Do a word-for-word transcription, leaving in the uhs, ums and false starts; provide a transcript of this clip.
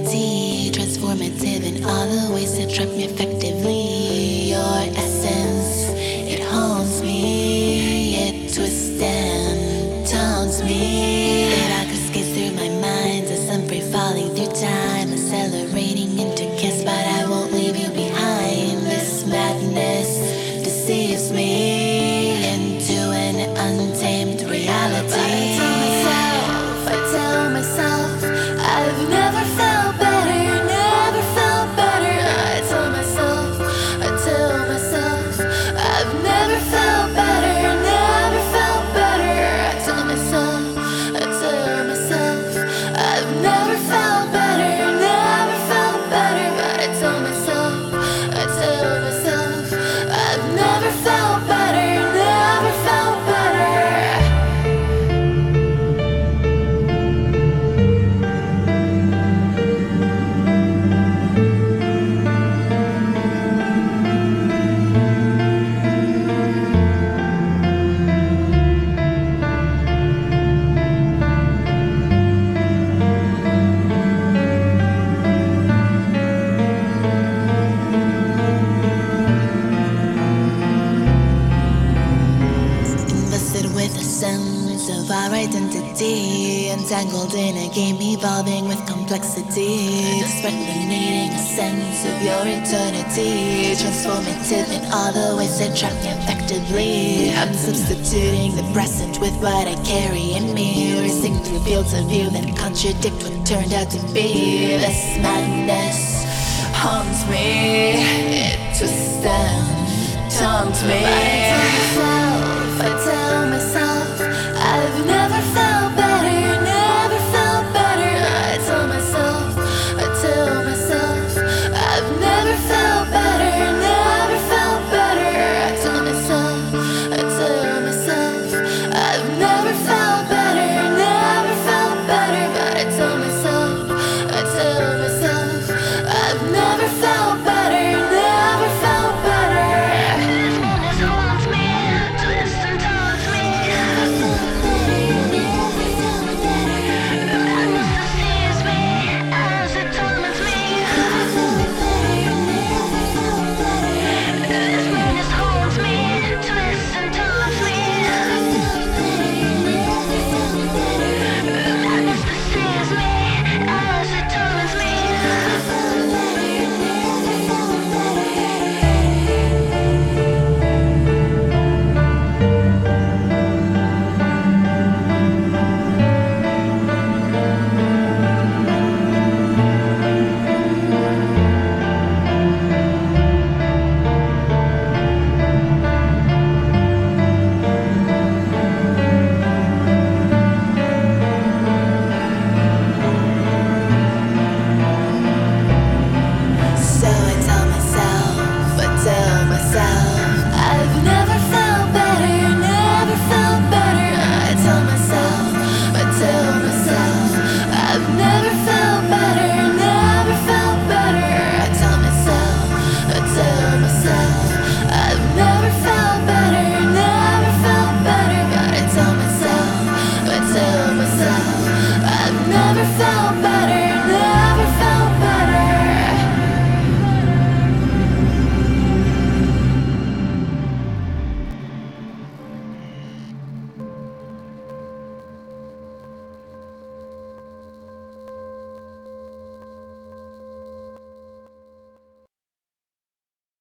identity, transformative in all the ways that trap me effectively. Your essence, it haunts me, it twists and taunts me. If I could skate through my mind as I'm free falling through time, accelerating into kiss, but I won't leave you behind. This madness deceives me into an untamed reality. I tell myself I've never felt better, never felt better. I tell myself, I tell myself I've never felt better, never felt better. I tell myself, I tell myself I've never felt better, never felt better. But I tell myself, I tell myself I've never felt better, never felt better. Invested with a sense of our identity, entangled in a game evolving with complexity, desperately needing a sense of your eternity, transformative in all the ways that trap me effectively. I'm substituting the present with what I carry in me, racing through fields of view that contradict what turned out to be. This madness haunts me, it twists and taunts me. I tell myself, I tell